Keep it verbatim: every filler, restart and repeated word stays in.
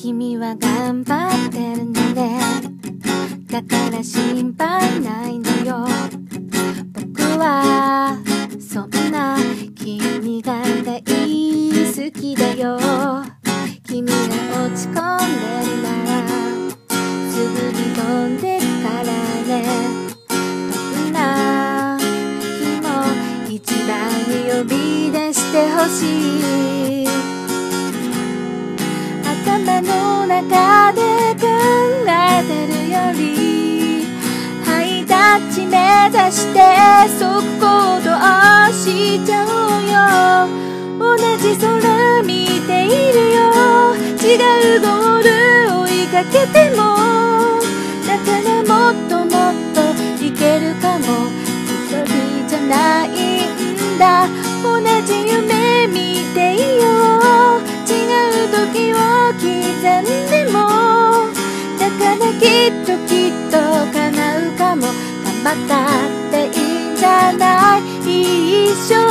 君は頑張ってるんだね。だから心配ないのよ。僕はそんな君が大好きだよ。君が落ち込んでるならすぐに飛んでからね。どんな日も一番に呼び出してほしい。頭の中で考えてるよりハイタッチ目指して速攻動しちゃおうよ。同じ空見ているよ。違うゴール追いかけてもだからもっともっといけるかも。一人じゃないんだ。同じ夢見ていよう。違う時を刻んでもだからきっときっと叶うかも。頑張ったっていいんじゃない。一生